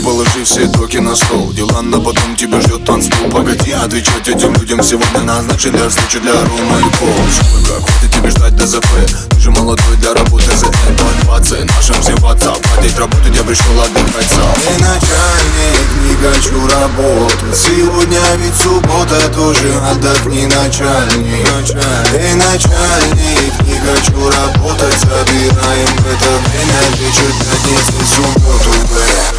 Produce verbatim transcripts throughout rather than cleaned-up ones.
положи все токи на стол. Дела на потом, тебя ждет танцпол. Погоди отвечать этим людям, сегодня назначили встречу для Рома и Пол. Как хватит тебе ждать до ЗП, ты же молодой для работы за двадцать. Нашим всем WhatsApp, платить работу, я пришел отдыхать сам. Эй, начальник, не хочу работать. Сегодня ведь суббота, тоже отдохни, начальник. Эй, начальник, не хочу работать. Забираем в это время вечер, пятницы, субботу, б.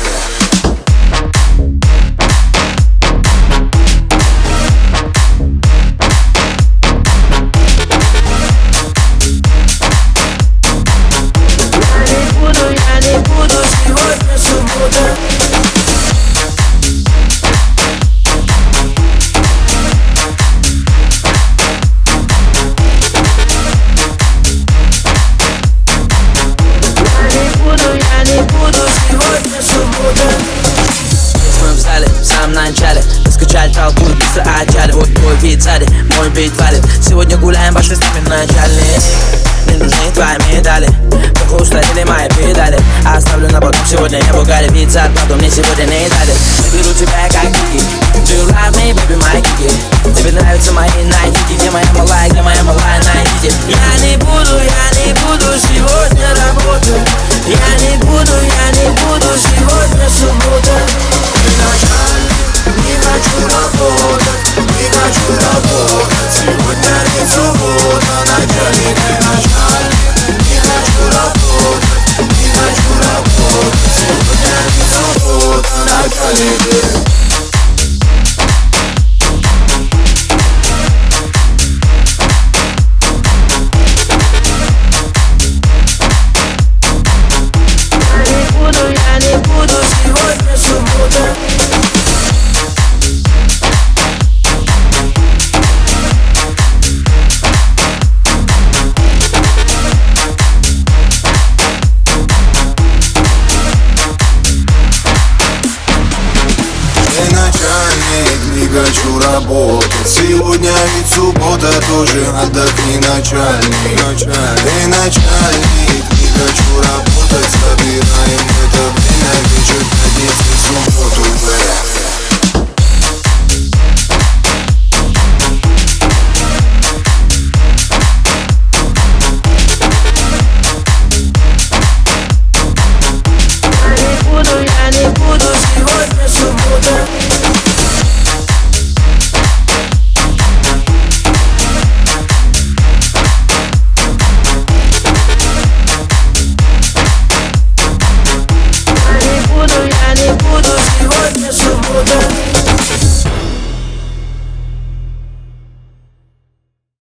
Раскачали толпу, быстро отчали. Вот твой вид сзади, мой бит валит. Сегодня гуляем, пошли с нами начальник. Не нужны твои медали, плохо устарели мои педали. Оставлю на потом, сегодня я бугали. Ведь зарплату мне сегодня не дали. Заберу тебя как кики. Do you love me, baby, my кики? Тебе нравятся мои найтики. Где моя малая, где моя малая, найдите. Я не буду, я не буду сегодня работать. Я не буду, я не буду сегодня суббота. Не хочу работать, не хочу работать. Сегодня не суббота, начальник и начальник. Не хочу работать, не хочу работать. Сегодня не суббота, начальник. Не хочу работать. Сегодня ведь суббота, тоже отдохни, начальник. Эй, начальник, не хочу работать, забирай.